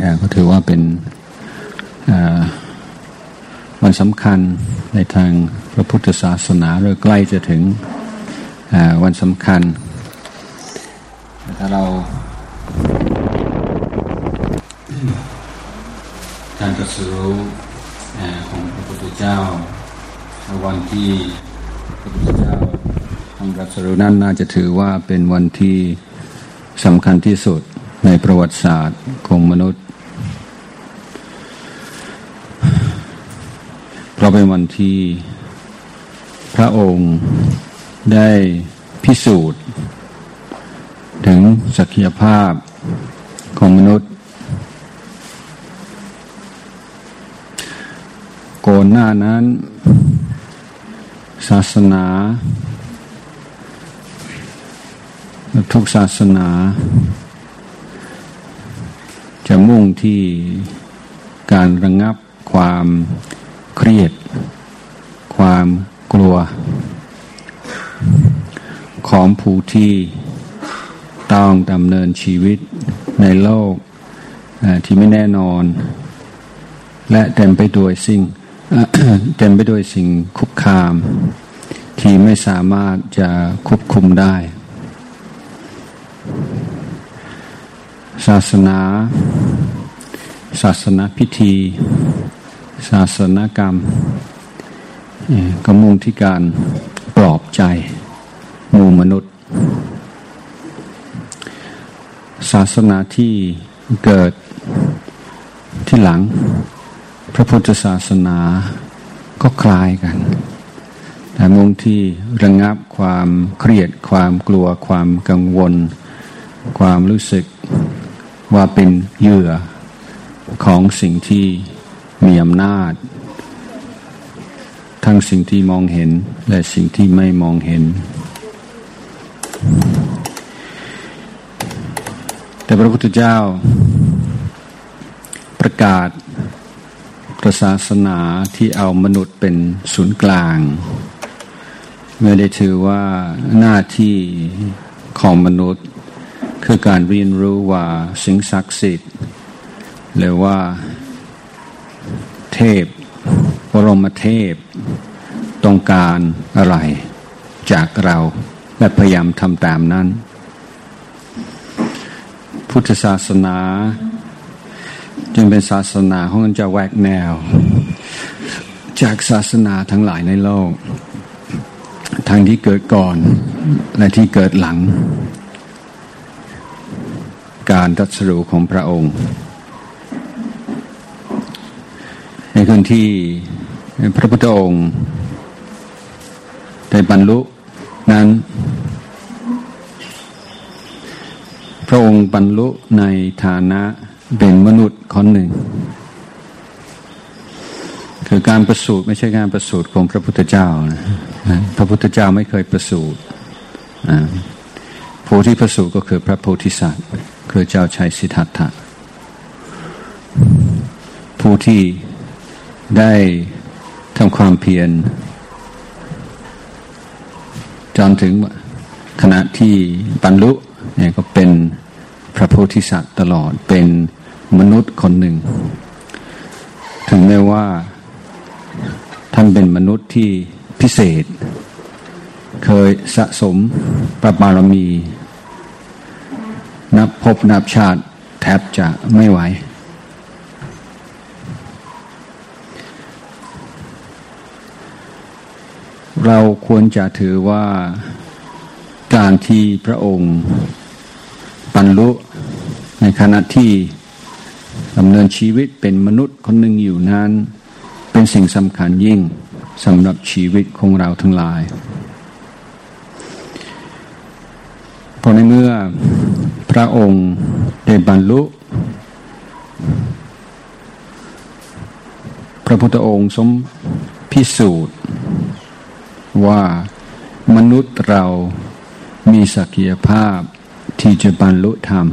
ก็ถือว่าเป็นวันสำคัญในทางพระพุทธศาสนาหรือใกล้จะถึงวันสำคัญถ้าเราการตรัสรู้ของพระพุทธเจ้าวันที่พระพุทธเจ้าทรงตรัสรู้นั้นน่าจะถือว่าเป็นวันที่สำคัญที่สุดในประวัติศาสตร์ของมนุษย์เพราะเป็นวันที่พระองค์ได้พิสูจน์ถึงศักยภาพของมนุษย์ก่อนหน้านั้นศาสนาทุกศาสนาจะมุ่งที่การระงับความเครียดความกลัวของผู้ที่ต้องดำเนินชีวิตในโลกที่ไม่แน่นอนและเต็มไปด้วยสิ่งคุกคามที่ไม่สามารถจะควบคุมได้ศาสนาพิธีศาสนกรรมก็มุ่งที่การปลอบใจหมู่มนุษย์ศาสนาที่เกิดที่หลังพระพุทธศาสนาก็คล้ายกันแต่มุ่งที่ระงับความเครียดความกลัวความกังวลความรู้สึกว่าเป็นเหยื่อของสิ่งที่มีอำนาจทั้งสิ่งที่มองเห็นและสิ่งที่ไม่มองเห็นแต่พระพุทธเจ้าประกาศศาสนาที่เอามนุษย์เป็นศูนย์กลางไม่ได้ถือว่าหน้าที่ของมนุษย์คือการเรียนรู้ว่าสิ่งศักดิ์สิทธิ์หรือว่าเทพบรมเทพต้องการอะไรจากเราและพยายามทำตามนั้นพุทธศาสนาจึงเป็นศาสนาของมันจะแหวกแนวจากศาสนาทั้งหลายในโลกทั้งที่เกิดก่อนและที่เกิดหลังการตรัสรู้ของพระองค์ในคืนที่พระพุทธองค์ได้บรรลุนั้นพระองค์บรรลุในฐานะเป็นมนุษย์คนหนึ่งคือการประสูติไม่ใช่การประสูติของพระพุทธเจ้านะพระพุทธเจ้าไม่เคยประสูติผู้ที่ประสูติก็คือพระโพธิสัตว์คือเจ้าชายสิทธัตถะผู้ที่ได้ทำความเพียรจนถึงขณะที่บรรลุเนี่ยก็เป็นพระโพธิสัตว์ตลอดเป็นมนุษย์คนหนึ่งถึงแม้ว่าท่านเป็นมนุษย์ที่พิเศษเคยสะสมพระบารมีนับภพนับชาติแทบจะไม่ไหวเราควรจะถือว่าการที่พระองค์บรรลุในขณะที่ดำเนินชีวิตเป็นมนุษย์คนหนึ่งอยู่นั้นเป็นสิ่งสำคัญยิ่งสำหรับชีวิตของเราทั้งหลายเพราะในเมื่อพระองค์ได้บรรลุพระพุทธองค์ทรงพิสูจน์ว่ามนุษย์เรามีศักยภาพที่จะบรรลุธรรม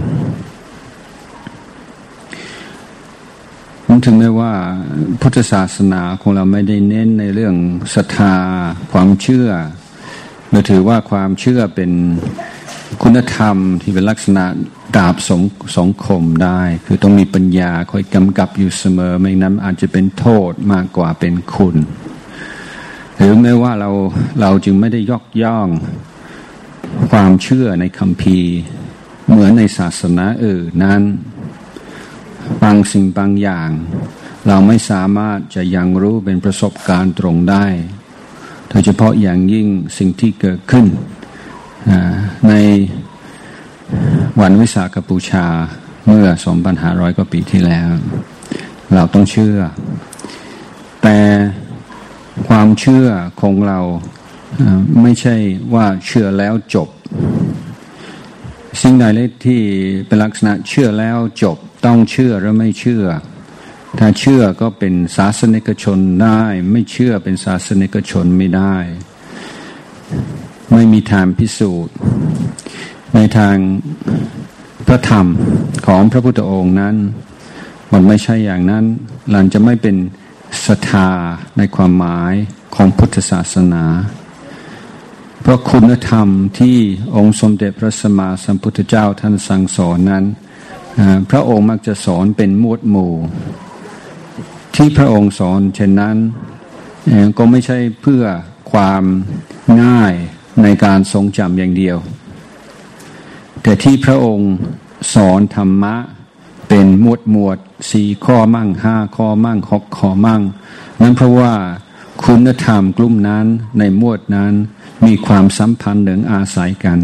ถึงแม้ว่าพุทธศาสนาของเราไม่ได้เน้นในเรื่องศรัทธาความเชื่อเราถือว่าความเชื่อเป็นคุณธรรมที่เป็นลักษณะดาบสองคมได้คือต้องมีปัญญาคอยกำกับอยู่เสมอไม่นั้นอาจจะเป็นโทษมากกว่าเป็นคุณหรือไม่ว่าเราจึงไม่ได้ยกย่องความเชื่อในคัมภีร์เหมือนในศาสนาอื่นนั้นบางสิ่งบางอย่างเราไม่สามารถจะยังรู้เป็นประสบการณ์ตรงได้โดยเฉพาะอย่างยิ่งสิ่งที่เกิดขึ้นในวันวิสาขบูชาเมื่อ 2,500 กว่าปีที่แล้วเราต้องเชื่อแต่ความเชื่อของเราไม่ใช่ว่าเชื่อแล้วจบสิ่งใดเลยที่เป็นลักษณะเชื่อแล้วจบต้องเชื่อหรือไม่เชื่อถ้าเชื่อก็เป็นศาสนิกชนได้ไม่เชื่อเป็นศาสนิกชนไม่ได้ไม่มีทางพิสูจน์ในทางพระธรรมของพระพุทธองค์นั้นมันไม่ใช่อย่างนั้นหลังจะไม่เป็นศรัทธาในความหมายของพุทธศาสนาเพราะคุณธรรมที่องค์สมเด็จพระสัมมาสัมพุทธเจ้าท่านสั่งสอนนั้นพระองค์มักจะสอนเป็นหมวดหมู่ที่พระองค์สอนเช่นนั้นก็ไม่ใช่เพื่อความง่ายในการทรงจำอย่างเดียวแต่ที่พระองค์สอนธรรมะเป็นหมวด4 ข้อมั่ง5 ข้อมั่ง6 ข้อมั่งนั้นเพราะว่าคุณธรรมกลุ่มนั้นในหมวดนั้นมีความสัมพันธ์หนึ่งอาศัยกัน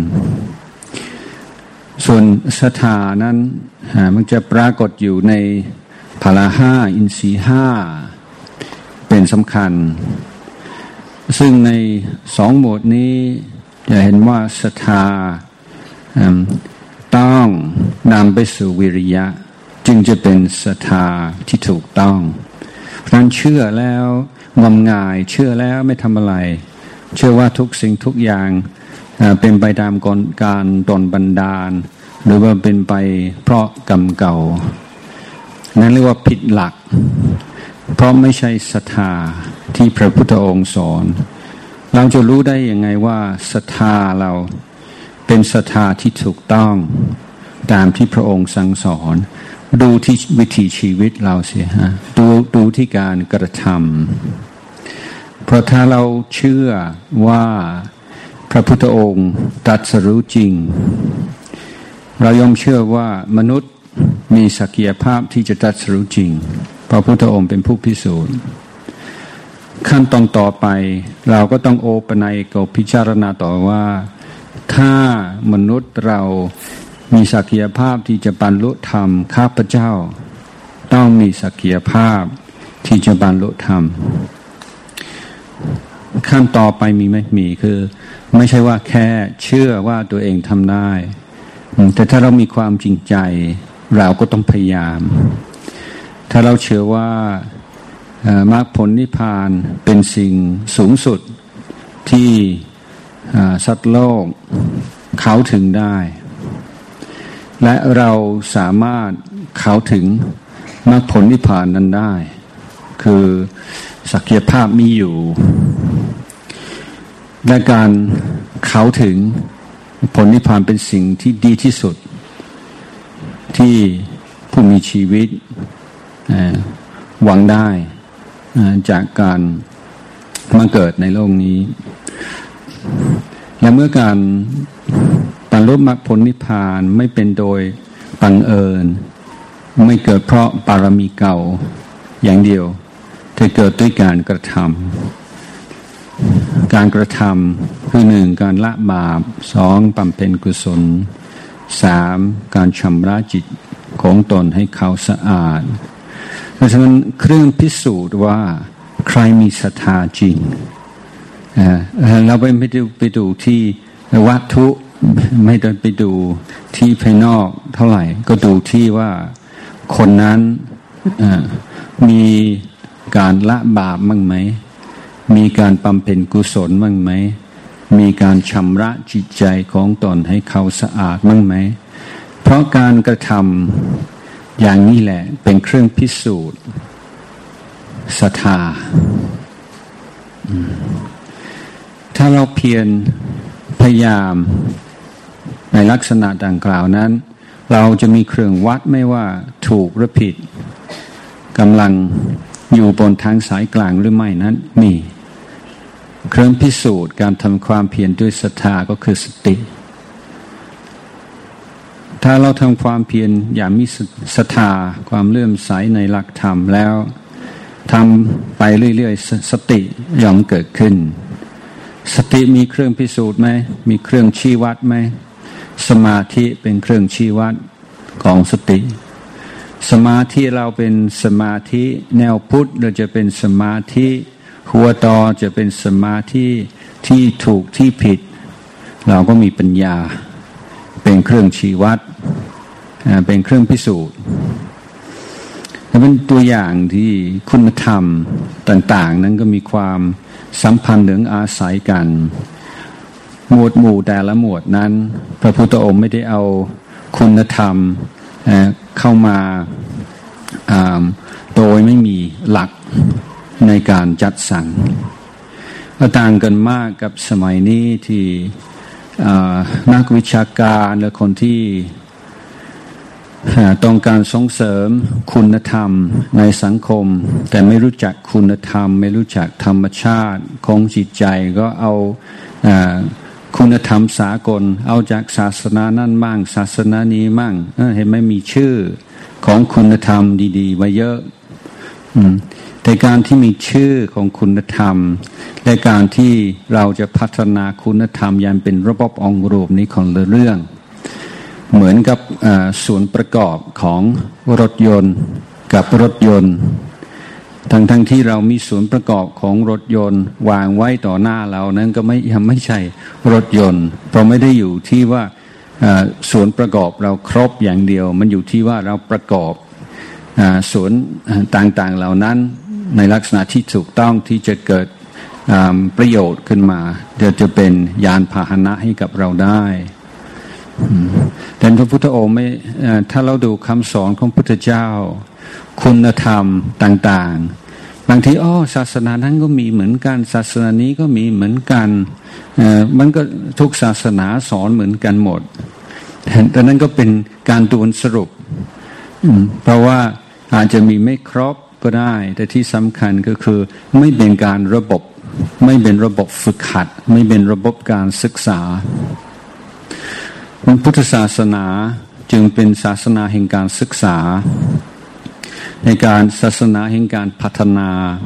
ส่วนศรัทธานั้นมันจะปรากฏอยู่ในพละ5อินทรีย์5เป็นสำคัญซึ่งใน2 หมวดนี้จะเห็นว่าศรัทธาต้องนำไปสู่วิริยะจึงจะเป็นศรัทธาที่ถูกต้องเพราะนั้นเชื่อแล้วงมงายเชื่อแล้วไม่ทำอะไรเชื่อว่าทุกสิ่งทุกอย่างเป็นไปตามการดลบันดาลหรือว่าเป็นไปเพราะกรรมเก่านั้นเรียกว่าผิดหลักเพราะไม่ใช่ศรัทธาที่พระพุทธองค์สอนเราจะรู้ได้ยังไงว่าศรัทธาเราเป็นศรัทธาที่ถูกต้องตามที่พระองค์สั่งสอนดูที่วิถีชีวิตเราเสียดูที่การกระทำเพราะถ้าเราเชื่อว่าพระพุทธองค์ตรัสรู้จริงเราย่อมเชื่อว่ามนุษย์มีศักยภาพที่จะตรัสรู้จริงพระพุทธองค์เป็นผู้พิสูจน์ขั้นตอนต่อไปเราก็ต้องโอปนัยกับพิจารณาต่อว่าถ้ามนุษย์เรามีศักยภาพที่จะบรรลุธรรมข้าพเจ้าต้องมีศักยภาพที่จะบรรลุธรรมขั้นต่อไปมีไหมมีคือไม่ใช่ว่าแค่เชื่อว่าตัวเองทำได้แต่ถ้าเรามีความจริงใจเราก็ต้องพยายามถ้าเราเชื่อว่ามรรคผลนิพพานเป็นสิ่งสูงสุดที่สัตว์โลกเข้าถึงได้และเราสามารถเข้าถึงมรรคผลนิพพานนั้นได้คือศักยภาพมีอยู่และการเข้าถึงผลนิพพานเป็นสิ่งที่ดีที่สุดที่ผู้มีชีวิตหวังได้จากการมาเกิดในโลกนี้และเมื่อการบรรลุมรรคผลนิพพานไม่เป็นโดยบังเอิญไม่เกิดเพราะบารมีเก่าอย่างเดียวแต่เกิดด้วยการกระทำการกระทำคือ1การละบาป2บำเพ็ญกุศล3การชำระจิตของตนให้เขาสะอาดเพราะฉะนั้นเครื่องพิสูจน์ว่าใครมีศรัทธาจริงเราไม่ได้ไปดูที่วัตถุไม่ได้ไปดูที่ภายนอกเท่าไหร่ก็ดูที่ว่าคนนั้นมีการละบาปบ้างไหมมีการบำเพ็ญกุศลบ้างไหมมีการชำระจิตใจของตนให้เขาสะอาดบ้างไหมเพราะการกระทำอย่างนี้แหละเป็นเครื่องพิสูจน์ศรัทธาถ้าเราเพียรพยายามในลักษณะดังกล่าวนั้นเราจะมีเครื่องวัดไม่ว่าถูกหรือผิดกำลังอยู่บนทางสายกลางหรือไม่นั้นมีเครื่องพิสูจน์การทำความเพียรด้วยศรัทธาก็คือสติถ้าเราทำความเพียรอย่างมีศรัทธาความเลื่อมใสในหลักธรรมแล้วทำไปเรื่อยๆสติย่อมเกิดขึ้นสติมีเครื่องพิสูจน์ไหมมีเครื่องชี้วัดไหมสมาธิเป็นเครื่องชี้วัดของสติสมาธิเราเป็นสมาธิแนวพุทธเราจะเป็นสมาธิหัวต่อจะเป็นสมาธิที่ถูกที่ผิดเราก็มีปัญญาเป็นเครื่องชี้วัดเป็นเครื่องพิสูจน์และเป็นตัวอย่างที่คุณธรรมต่างๆนั้นก็มีความสัมพันธ์หรืออาศัยกันหมวดหมู่แต่ละหมวดนั้นพระพุทธองค์ไม่ได้เอาคุณธรรมเข้ามาโดยไม่มีหลักในการจัดสรรก็ต่างกันมากกับสมัยนี้ที่นักวิชาการหรือคนที่ต้องการส่งเสริมคุณธรรมในสังคมแต่ไม่รู้จักคุณธรรมไม่รู้จักธรรมชาติของจิตใจก็เอาคุณธรรมสากลเอาจากศาสนานั่นมั่งศาสนานี้มั่งเห็นไหมมีชื่อของคุณธรรมดีๆไว้เยอะแต่การที่มีชื่อของคุณธรรมและการที่เราจะพัฒนาคุณธรรมยันเป็นระบบองค์รวมนี้ของเรื่องเหมือนกับส่วนประกอบของรถยนต์กับรถยนต์ทั้งที่เรามีส่วนประกอบของรถยนต์วางไว้ต่อหน้าเรานั้นก็ไม่ใช่รถยนต์เพราะไม่ได้อยู่ที่ว่าส่วนประกอบเราครบอย่างเดียวมันอยู่ที่ว่าเราประกอบส่วนต่างๆเหล่านั้นในลักษณะที่ถูกต้องที่จะเกิดประโยชน์ขึ้นมาจะเป็นยานพาหนะให้กับเราได้แต่พระพุทธองค์ไม่ถ้าเราดูคำสอนของพระพุทธเจ้าคุณธรรมต่างๆบางทีศาสนานั้นก็มีเหมือนกันศาสนานี้ก็มีเหมือนกันมันก็ทุกศาสนาสอนเหมือนกันหมดแต่นั้นก็เป็นการด่วนสรุปเพราะว่าอาจจะมีไม่ครบก็ได้แต่ที่สำคัญก็คือไม่เป็นการระบบไม่เป็นระบบฝึกหัดไม่เป็นระบบการศึกษาพุทธศาสนาจึงเป็นศาสนาแห่งการศึกษาในการศาสนาแห่งการพัฒนา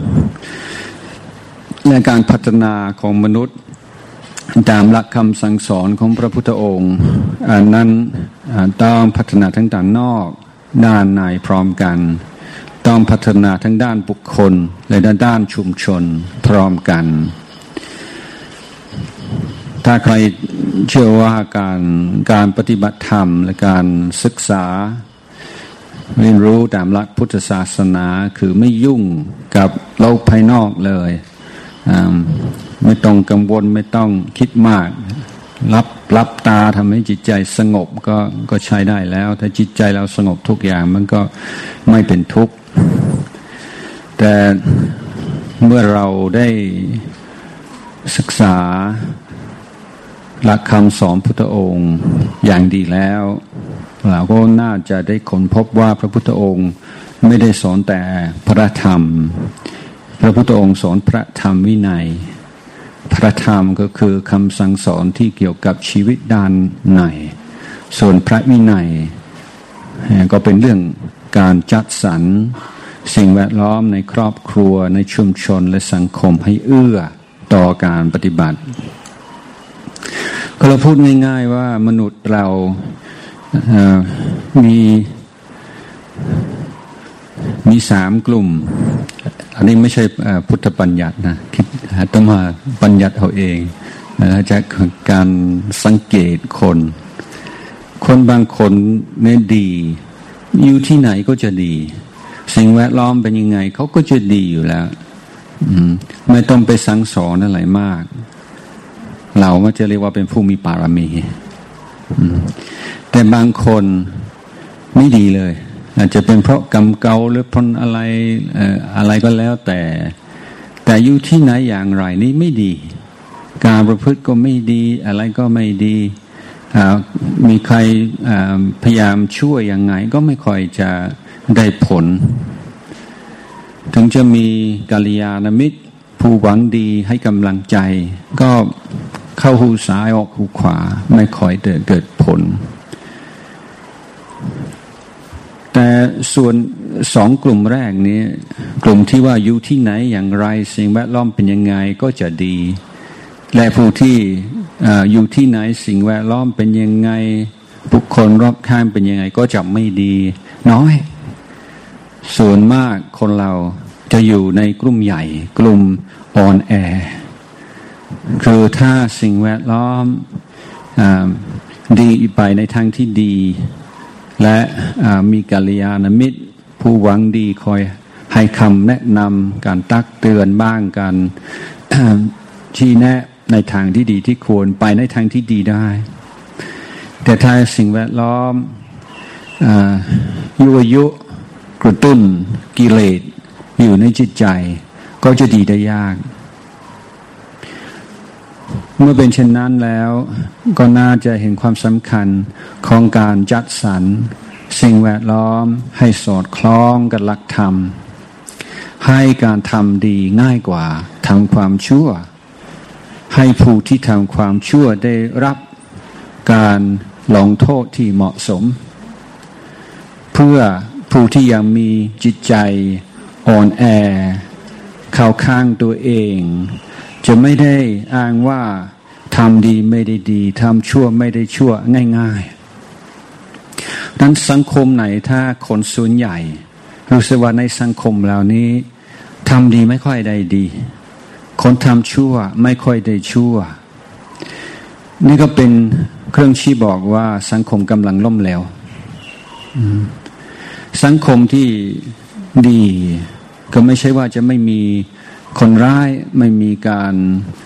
และการพัฒนาของมนุษย์ตามหลักคำสั่งสอนของพระพุทธองค์นั้นต้องพัฒนาทั้งด้านนอกด้านในพร้อมกันต้องพัฒนาทั้งด้านบุคคลและด้านชุมชนพร้อมกันถ้าใครเชื่อว่าการปฏิบัติธรรมและการศึกษาเรียนรู้ตามหลักพุทธศาสนาคือไม่ยุ่งกับโลกภายนอกเลยไม่ต้องกังวลไม่ต้องคิดมากรับตาทำให้จิตใจสงบก็ใช้ได้แล้วถ้าจิตใจเราสงบทุกอย่างมันก็ไม่เป็นทุกข์แต่เมื่อเราได้ศึกษาหลักคำสอนพุทธองค์อย่างดีแล้วเราก็น่าจะได้ค้นพบว่าพระพุทธองค์ไม่ได้สอนแต่พระธรรมพระพุทธองค์สอนพระธรรมวินัยพระธรรมก็คือคำสั่งสอนที่เกี่ยวกับชีวิตด้านในส่วนพระวินัยก็เป็นเรื่องการจัดสรรสิ่งแวดล้อมในครอบครัวในชุมชนและสังคมให้เอื้อต่อการปฏิบัติก็เราพูดง่ายๆว่ามนุษย์เรามี3 กลุ่มอันนี้ไม่ใช่พุทธบัญญัตินะคิดต้องมาบัญญัติเอาเองจากการสังเกตคนบางคนเนี่ยดีอยู่ที่ไหนก็จะดีสิ่งแวดล้อมเป็นยังไงเขาก็จะดีอยู่แล้วไม่ต้องไปสั่งสอนอะไรมากเราก็จะเรียกว่าเป็นผู้มีบารมีแต่บางคนไม่ดีเลยอาจจะเป็นเพราะกรรมเก่าหรือเพราะอะไรก็แล้วแต่อยู่ที่ไหนอย่างไรนี่ไม่ดีการประพฤติก็ไม่ดีอะไรก็ไม่ดีมีใครพยายามช่วยยังไงก็ไม่ค่อยจะได้ผลถึงจะมีกัลยาณมิตรผู้หวังดีให้กำลังใจก็เข้าหูซ้ายออกหูขวาไม่ค่อยเกิดผลแต่ส่วนสองกลุ่มแรกนี้กลุ่มที่ว่าอยู่ที่ไหนอย่างไรสิ่งแวดล้อมเป็นยังไงก็จะดีและผู้ที่อยู่ที่ไหนสิ่งแวดล้อมเป็นยังไงบุคคลรอบข้างเป็นยังไงก็จะไม่ดีน้อยส่วนมากคนเราจะอยู่ในกลุ่มใหญ่กลุ่มอ่อนแอคือถ้าสิ่งแวดล้อมดีไปในทางที่ดีและมีกัลยาณมิตรผู้หวังดีคอยให้คำแนะนำการตักเตือนบ้างการชี้แนะในทางที่ดีที่ควรไปในทางที่ดีได้แต่ถ้าสิ่งแวดล้อมยั่วยุกระตุ้นกิเลสอยู่ในจิตใจก็จะดีได้ยากเมื่อเป็นเช่นนั้นแล้วก็น่าจะเห็นความสำคัญของการจัดสรรสิ่งแวดล้อมให้สอดคล้องกับหลักธรรมให้การทำดีง่ายกว่าทำความชั่วให้ผู้ที่ทำความชั่วได้รับการลงโทษที่เหมาะสมเพื่อผู้ที่ยังมีจิตใจอ่อนแอเข้าข้างตัวเองจะไม่ได้อ้างว่าทำดีไม่ได้ดีทำชั่วไม่ได้ชั่วง่ายๆนั้นสังคมไหนถ้าคนส่วนใหญ่รู้สึกว่าในสังคมเหล่านี้ทำดีไม่ค่อยได้ดีคนทำชั่วไม่ค่อยได้ชั่วนี่ก็เป็นเครื่องชี้บอกว่าสังคมกำลังล่มเหลวสังคมที่ดีก็ไม่ใช่ว่าจะไม่มีคนร้ายไม่มีการ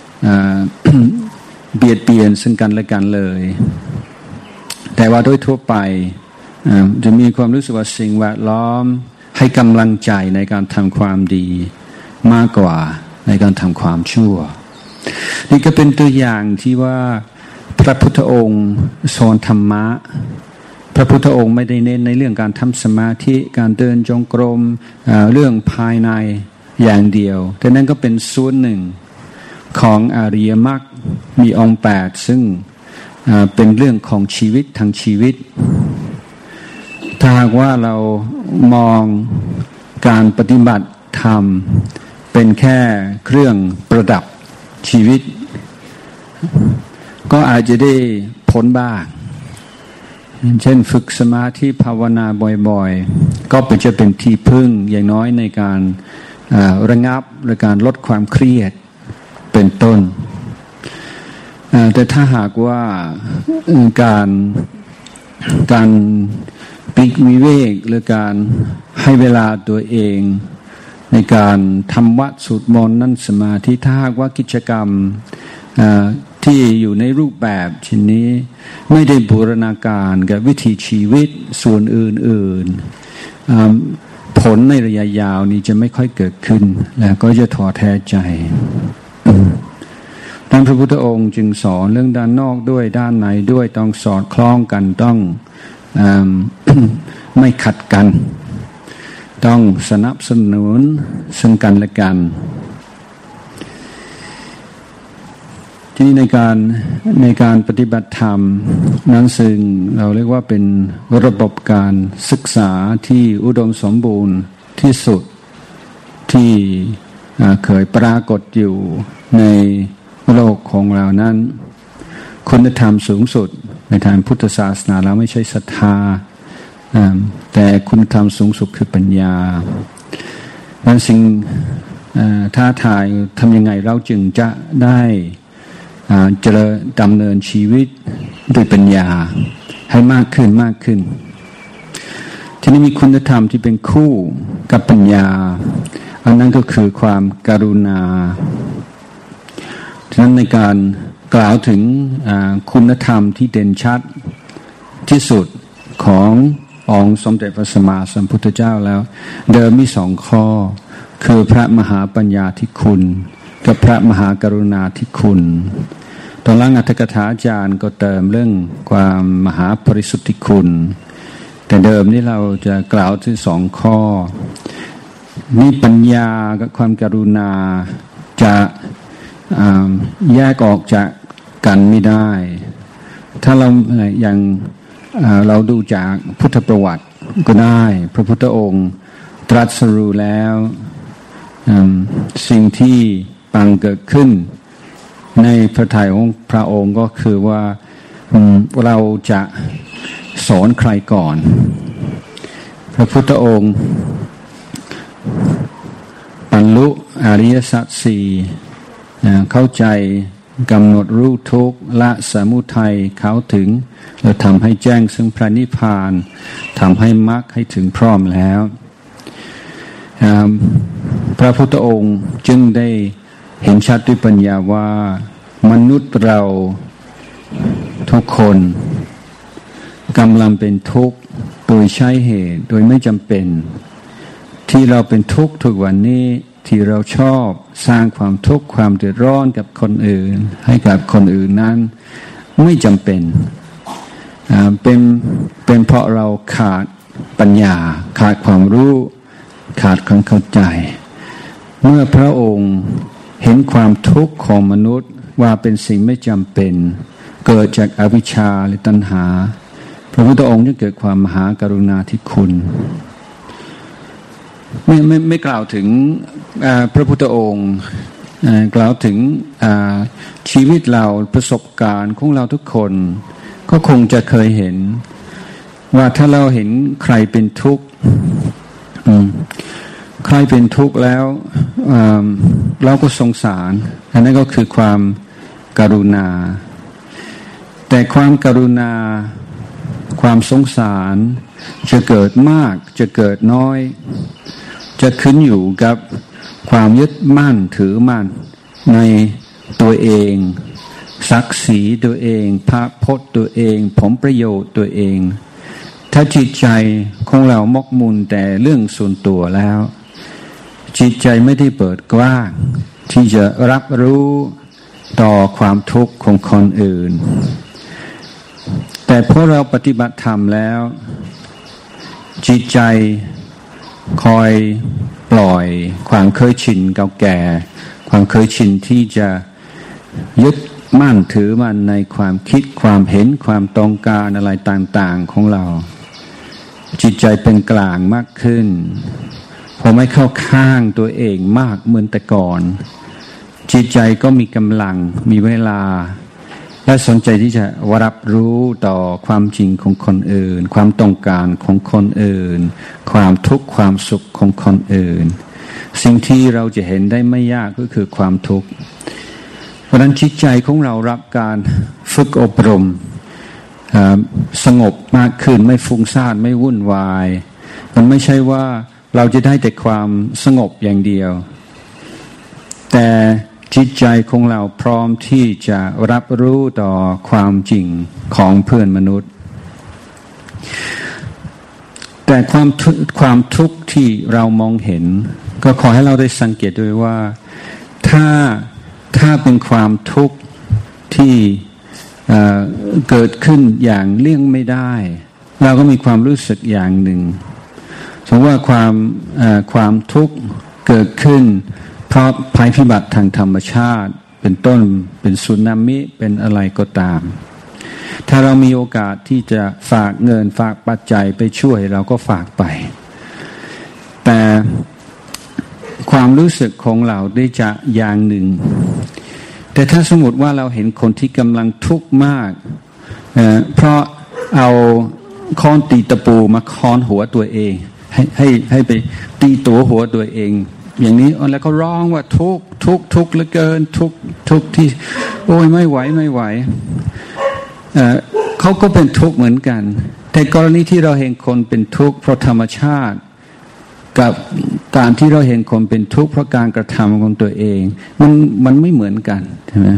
เบียดเบียนซึ่งกันและกันเลยแต่ว่าโดยทั่วไปจะมีความรู้สึกว่าสิ่งแวดล้อมให้กำลังใจในการทำความดีมากกว่าในการทำความชั่วนี่ก็เป็นตัวอย่างที่ว่าพระพุทธองค์สอนธรรมะพระพุทธองค์ไม่ได้เน้นในเรื่องการทำสมาธิการเดินจงกรมเรื่องภายในอย่างเดียวแต่นั่นก็เป็นส่วนหนึ่งของอริยมรรคมีองค์8ซึ่งเป็นเรื่องของชีวิตทั้งชีวิตถ้าหากว่าเรามองการปฏิบัติธรรมเป็นแค่เครื่องประดับชีวิตก็อาจจะได้ผลบ้างเช่นฝึกสมาธิภาวนาบ่อยๆก็จะเป็นที่พึ่งอย่างน้อยในการระงับและการลดความเครียดเป็นต้นแต่ถ้าหากว่าการปลีกวิเวกหรือการให้เวลาตัวเองในการทำวัดสวดมนต์นั่งสมาธิถ้าหากว่ากิจกรรมที่อยู่ในรูปแบบเช่นนี้ไม่ได้บูรณาการกับวิถีชีวิตส่วนอื่นๆผลในระยะยาวนี้จะไม่ค่อยเกิดขึ้นและก็จะท้อแท้ใจดังพระพุทธองค์จึงสอนเรื่องด้านนอกด้วยด้านในด้วยต้องสอดคล้องกันต้องไม่ขัดกันต้องสนับสนุนซึ่งกันและกันที่นี่ในการปฏิบัติธรรมนั้นซึ่งเราเรียกว่าเป็นระบบการศึกษาที่อุดมสมบูรณ์ที่สุดที่เคยปรากฏอยู่ในโลกของเรานั้นคุณธรรมสูงสุดในทางพุทธศาสนาเราไม่ใช่ศรัทธาแต่คุณธรรมสูงสุดคือปัญญานั้นสิ่งท้าทายทำยังไงเราจึงจะได้จะดำเนินชีวิตด้วยปัญญาให้มากขึ้นทีนี้มีคุณธรรมที่เป็นคู่กับปัญญาอันนั้นก็คือความกรุณาฉะนั้นในการกล่าวถึงคุณธรรมที่เด่นชัดที่สุดขององค์สมเด็จพระสัมมาสัมพุทธเจ้าแล้วเดิมมี2ข้อคือพระมหาปัญญาธิคุณกับพระมหากรุณาธิคุณตอนหลังอรรถกถาจารย์ก็เติมเรื่องความมหาปริสุทธิคุณแต่เดิมนี่เราจะกล่าวถึง2 ข้อนี่ปัญญากับความกรุณาจะแยกออกจากกันไม่ได้ถ้าเราอย่างเราดูจากพุทธประวัติก็ได้พระพุทธองค์ตรัสรู้แล้วสิ่งที่บังเกิดขึ้นในพระทัยของพระองค์ก็คือว่าเราจะสอนใครก่อนพระพุทธองค์บรรลุอริยสัจสี่เข้าใจกำหนดรู้ทุกข์ละสมุทัยเข้าถึงแล้วทำให้แจ้งซึ่งพระนิพพานทำให้มรรคให้ถึงพร้อมแล้วพระพุทธองค์จึงได้เห็นชัดด้วยปัญญาว่ามนุษย์เราทุกคนกำลังเป็นทุกข์โดยใช่เหตุโดยไม่จำเป็นที่เราเป็นทุกข์ทุกวันนี้ที่เราชอบสร้างความทุกข์ความเดือดร้อนกับคนอื่นให้กับคนอื่นนั้นไม่จำเป็นเป็นเพราะเราขาดปัญญาขาดความรู้ขาดความเข้าใจเมื่อพระองค์เห็นความทุกข์ของมนุษย์ว่าเป็นสิ่งไม่จำเป็นเกิดจากอวิชชาหรือตัณหาพระพุทธองค์จึงเกิดความมหากรุณาธิคุณไม่กล่าวถึงพระพุทธองค์กล่าวถึงชีวิตเราประสบการณ์ของเราทุกคนก็คงจะเคยเห็นว่าถ้าเราเห็นใครเป็นทุกข์ใครเป็นทุกข์แล้วเราก็สงสารอันนั้นก็คือความกรุณาแต่ความกรุณาความสงสารจะเกิดมากจะเกิดน้อยจะขึ้นอยู่กับความยึดมั่นถือมั่นในตัวเองศักดิ์ศรีตัวเองพระพจน์ตัวเองผลประโยชน์ตัวเองถ้าจิตใจของเรามกมุ่นแต่เรื่องส่วนตัวแล้วจิตใจไม่ได้เปิดกว้างที่จะรับรู้ต่อความทุกข์ของคนอื่นแต่พอเราปฏิบัติธรรมแล้วจิตใจคอยปล่อยความเคยชินเก่าแก่ความเคยชินที่จะยึดมั่นถือมันในความคิดความเห็นความต้องการอะไรต่างๆของเราจิตใจเป็นกลางมากขึ้นพอไม่เข้าข้างตัวเองมากเหมือนแต่ก่อนจิตใจก็มีกำลังมีเวลาและสนใจที่จะรับรู้ต่อความจริงของคนอื่นความต้องการของคนอื่นความทุกข์ความสุขของคนอื่นสิ่งที่เราจะเห็นได้ไม่ยากก็คือความทุกข์เพราะนั้นจิตใจของเรารับการฝึกอบรมสงบมากขึ้นไม่ฟุ้งซ่านไม่วุ่นวายมันไม่ใช่ว่าเราจะได้แต่ความสงบอย่างเดียวแต่จิตใจของเราพร้อมที่จะรับรู้ต่อความจริงของเพื่อนมนุษย์แต่ความทุกข์ที่เรามองเห็นก็ขอให้เราได้สังเกตด้วยว่าถ้าเป็นความทุกข์ที่เกิดขึ้นอย่างเลี่ยงไม่ได้เราก็มีความรู้สึกอย่างหนึ่งสมมติว่าความทุกข์เกิดขึ้นเพราะภัยพิบัติทางธรรมชาติเป็นต้นเป็นสึนามิเป็นอะไรก็ตามถ้าเรามีโอกาสที่จะฝากเงินฝากปัจจัยไปช่วยเราก็ฝากไปแต่ความรู้สึกของเราได้จะอย่างหนึ่งแต่ถ้าสมมติว่าเราเห็นคนที่กำลังทุกข์มากเพราะเอาค้อนตีตะปูมาค้อนหัวตัวเองให้ไปตีตัวหัวตัวเองอย่างนี้แล้วก็ร้องว่าทุกข์เหลือเกินทุกข์ที่โอ้ยไม่ไหวเขาก็เป็นทุกข์เหมือนกันแต่กรณีที่เราเห็นคนเป็นทุกข์เพราะธรรมชาติกับการที่เราเห็นคนเป็นทุกข์เพราะการกระทำของตัวเองมันไม่เหมือนกันใช่ไหม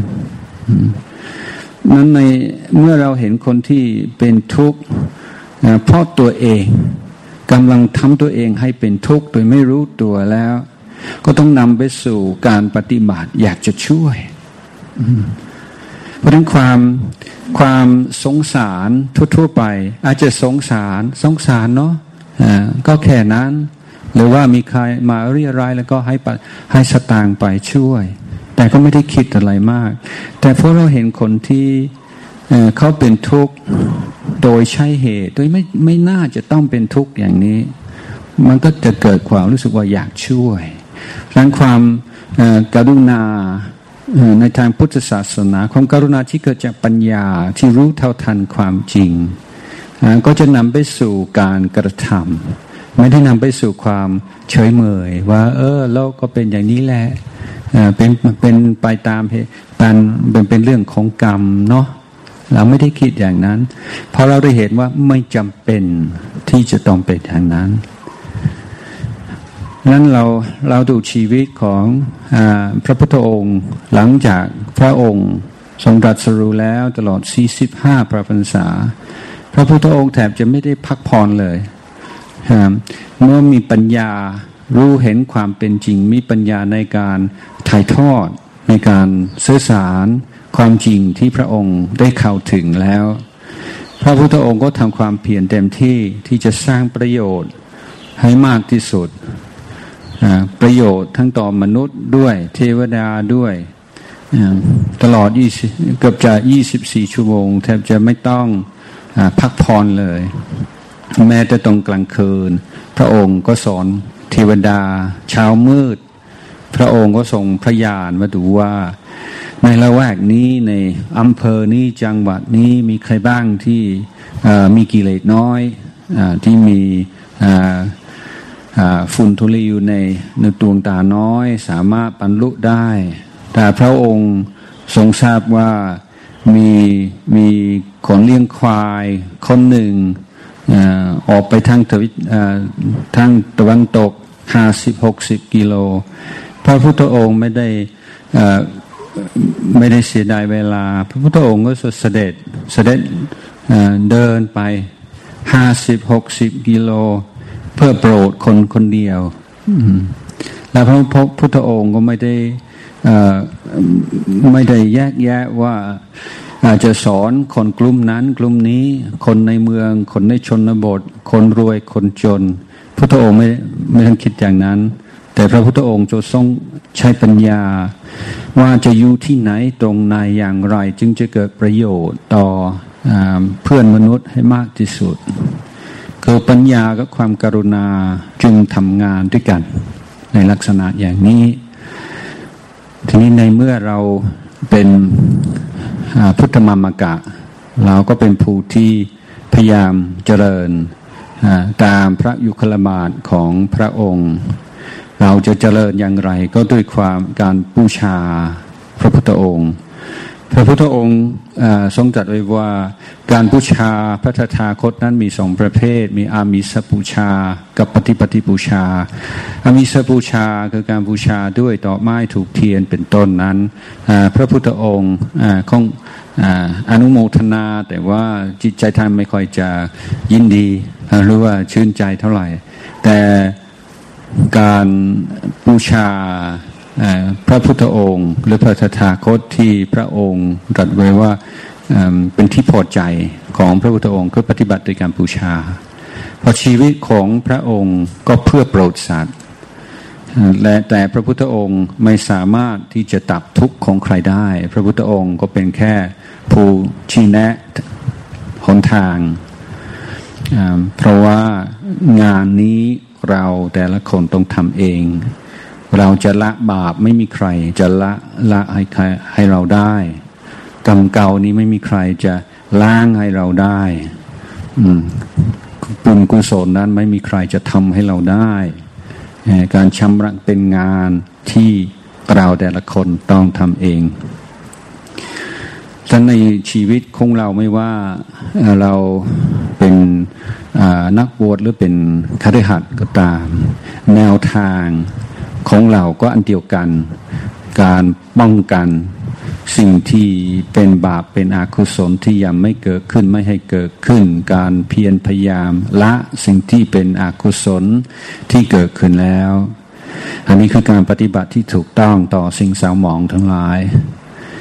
นั้นในเมื่อเราเห็นคนที่เป็นทุกข์เพราะตัวเองกำลังทำตัวเองให้เป็นทุกข์โดยไม่รู้ตัวแล้วก็ต้องนำไปสู่การปฏิบัติอยากจะช่วยเพราะฉะนั้นความสงสารทั่วๆไปอาจจะสงสารเนาะก็แค่นั้นหรือว่ามีใครมาเรียรายแล้วก็ให้สตางค์ไปช่วยแต่ก็ไม่ได้คิดอะไรมากแต่พอเราเห็นคนที่เขาเป็นทุกข์โดยใช่เหตุโดยไม่น่าจะต้องเป็นทุกข์อย่างนี้มันก็จะเกิดความรู้สึกว่าอยากช่วยดังนั้นความกรุณาในทางพุทธศาสนาความกรุณาที่เกิดจากปัญญาที่รู้เท่าทันความจริงก็จะนำไปสู่การกระทำไม่ได้นำไปสู่ความเฉยเมยว่าโลกก็เป็นอย่างนี้แหละเป็นไปตามเหตุเป็นเรื่องของกรรมเนาะเราไม่ได้คิดอย่างนั้นเพราะเราได้เห็นว่าไม่จำเป็นที่จะต้องเป็นอย่างนั้นนั้นเราดูชีวิตของพระพุทธองค์หลังจากพระองค์ทรงตรัสรู้แล้วตลอด45พระพรรษาพระพุทธองค์แทบจะไม่ได้พักผ่อนเลยเมื่อมีปัญญารู้เห็นความเป็นจริงมีปัญญาในการถ่ายทอดในการสื่อสารความจริงที่พระองค์ได้เข้าถึงแล้วพระพุทธองค์ก็ทำความเพียรเต็มที่จะสร้างประโยชน์ให้มากที่สุดประโยชน์ทั้งต่อมนุษย์ด้วยเทวดาด้วยตลอดเกือบจะ24ชั่วโมงแทบจะไม่ต้องพักผ่อนเลยแม้แต่ตรงกลางคืนพระองค์ก็สอนเทวดาเช้ามืดพระองค์ก็ทรงพระญาณมาดูว่าในละแวกนี้ในอำเภอนี้จังหวัดนี้มีใครบ้างที่มีกิเลสน้อยที่มีฝุ่นทุลีอยู่ในดวงตาน้อยสามารถบรรลุได้แต่พระองค์ทรงทราบว่ามีคนเลี้ยงควายคนหนึ่งออกไปทางตะวันตก50-60 กิโลพระพุทธองค์ไม่ได้เสียดายเวลาพระพุทธองค์ก็เสด็จเดินไป50-60 กิโลเพื่อโปรดคนเดียวแล้วพระพุทธองค์ก็ไม่ได้แยกแยะว่าจะสอนคนกลุ่มนั้นกลุ่มนี้คนในเมืองคนในชนบทคนรวยคนจนพุทธองค์ไม่ต้องคิดอย่างนั้นแต่พระพุทธองค์จะทรงใช้ปัญญาว่าจะอยู่ที่ไหนตรงไหนอย่างไรจึงจะเกิดประโยชน์ต่อเพื่อนมนุษย์ให้มากที่สุดคือปัญญากับความกรุณาจึงทำงานด้วยกันในลักษณะอย่างนี้ทีนี้ในเมื่อเราเป็นพุทธมามกะเราก็เป็นผู้ที่พยายามเจริญตามพระยุคลบาทของพระองค์เราจะเจริญอย่างไรก็ด้วยการบูชาพระพุทธองค์พระพุทธองค์ทรงตรัสไว้ว่าการบูชาพระตถาคตนั้นมี2ประเภทมีอามิสบูชากับปฏิปฏิบูชาอามิสบูชาคือการบูชาด้วยดอกไม้ถูกเทียนเป็นต้นนั้นพระพุทธองค์คงอนุโมทนาแต่ว่าจิตใจท่านไม่ค่อยจะยินดีหรือว่าชื่นใจเท่าไหร่แต่การบูชาพระพุทธองค์หรือพระตถาคตที่พระองค์ตรัสไว้ว่าเป็นที่พอใจของพระพุทธองค์คือปฏิบัติโดยการบูชาเพราะชีวิตของพระองค์ก็เพื่อโปรดสัตว์แต่พระพุทธองค์ไม่สามารถที่จะตัดทุกข์ของใครได้พระพุทธองค์ก็เป็นแค่ผู้ชี้แนะหนทางเพราะว่างานนี้เราแต่ละคนต้องทำเองเราจะละบาปไม่มีใครจะละให้เราได้กรรมเก่านี้ไม่มีใครจะล้างให้เราได้บุญกุศลนั้นไม่มีใครจะทำให้เราได้การชำระเป็นงานที่เราแต่ละคนต้องทำเองฉะนั้นในชีวิตของเราไม่ว่าเราเป็นนักบวชหรือเป็นคฤหัสถ์ก็ตามแนวทางของเราก็อันเดียวกันการป้องกันสิ่งที่เป็นบาปเป็นอกุศลที่ยังไม่เกิดขึ้นไม่ให้เกิดขึ้นการเพียรพยายามละสิ่งที่เป็นอกุศลที่เกิดขึ้นแล้วอันนี้คือการปฏิบัติที่ถูกต้องต่อสิ่งเศร้าหมองทั้งหลาย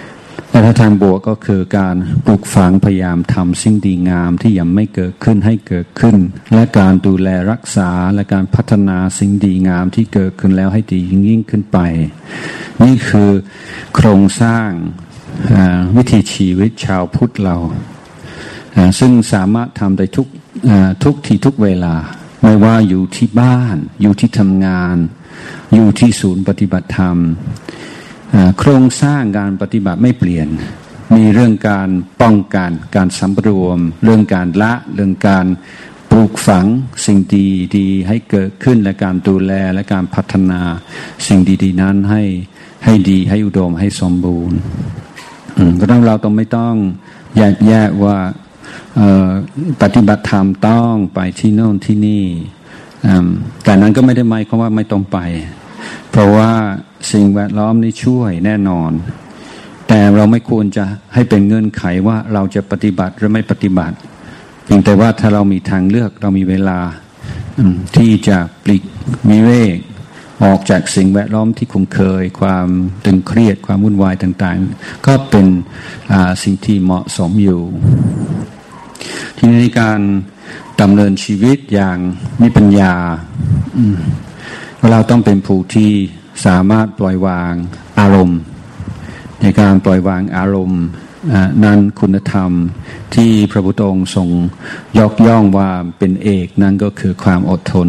แต่ถ้าทางบวกก็คือการปลูกฝังพยายามทำสิ่งดีงามที่ยังไม่เกิดขึ้นให้เกิดขึ้นและการดูแลรักษาและการพัฒนาสิ่งดีงามที่เกิดขึ้นแล้วให้ดียิ่งขึ้นไปนี่คือโครงสร้างวิถีชีวิตชาวพุทธเราซึ่งสามารถทำได้ทุกที่ทุกเวลาไม่ว่าอยู่ที่บ้านอยู่ที่ทำงานอยู่ที่ศูนย์ปฏิบัติธรรมโครงสร้างการปฏิบัติไม่เปลี่ยนมีเรื่องการป้องกันการสำรวมเรื่องการละเรื่องการปลูกฝังสิ่งดีๆให้เกิดขึ้นและการดูแลและการพัฒนาสิ่งดีๆนั้นให้ดีให้อุดมให้สมบูรณ์เพราะฉะนั้นเราต้องไม่ต้องแยกว่าปฏิบัติธรรมต้องไปที่โน่นที่นี่แต่นั้นก็ไม่ได้หมายความว่าไม่ต้องไปเพราะว่าสิ่งแวดล้อมนี่ช่วยแน่นอนแต่เราไม่ควรจะให้เป็นเงื่อนไขว่าเราจะปฏิบัติหรือไม่ปฏิบัติเพียงแต่ว่าถ้าเรามีทางเลือกเรามีเวลาที่จะปลีกวิเวกออกจากสิ่งแวดล้อมที่คุ้นเคยความตึงเครียดความวุ่นวายต่างๆก็เป็นสิ่งที่เหมาะสมอยู่ทีนี้ในการดำเนินชีวิตอย่างมีปัญญาเราต้องเป็นผู้ที่สามารถปล่อยวางอารมณ์ในการปล่อยวางอารมณ์นั้นคุณธรรมที่พระพุทธองค์ทรงยกย่องว่าเป็นเอกนั่นก็คือความอดทน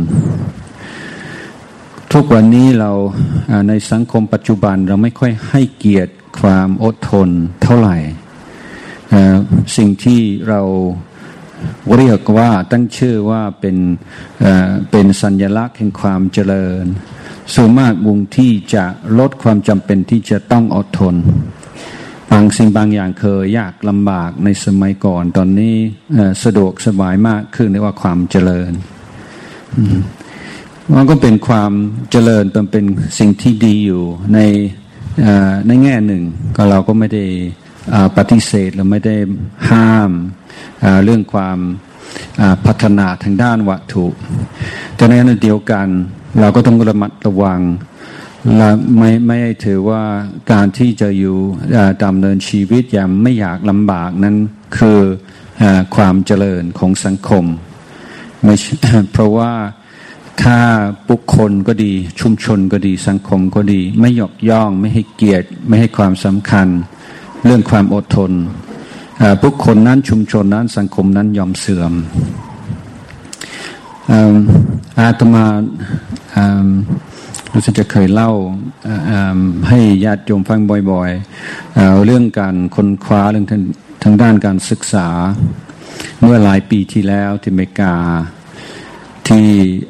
ทุกวันนี้เราในสังคมปัจจุบันเราไม่ค่อยให้เกียรติความอดทนเท่าไหร่สิ่งที่เราเรียกว่าตั้งชื่อว่าเป็นสัญลักษณ์แห่งความเจริญส่วนมากมุ่งที่จะลดความจำเป็นที่จะต้องอดทนบางสิ่งบางอย่างเคยยากลำบากในสมัยก่อนตอนนี้สะดวกสบายมากขึ้นเรียกว่าความเจริญมันก็เป็นความเจริญเป็นสิ่งที่ดีอยู่ในแง่หนึ่งก็เราก็ไม่ได้ปฏิเสธเราไม่ได้ห้ามเรื่องความพัฒนาทางด้านวัตถุแต่ในขณะเดียวกันเราก็ต้องระมัดระวังและไม่ถือว่าการที่จะอยู่ดำเนินชีวิตอย่างไม่อยากลำบากนั้นคือความเจริญของสังคมไม่เพราะว่าถ้าบุคคลก็ดีชุมชนก็ดีสังคมก็ดีไม่ยกย่องไม่ให้เกียรติไม่ให้ความสำคัญเรื่องความอดทนบุคคลนั้นชุมชนนั้นสังคมนั้นยอมเสื่อมอาตมารู้สึกจะเคยเล่าให้ญาติโยมฟังบ่อยๆเรื่องการค้นคว้าเรื่องทางด้านการศึกษาเมื่อหลายปีที่แล้วที่อเมริกาที่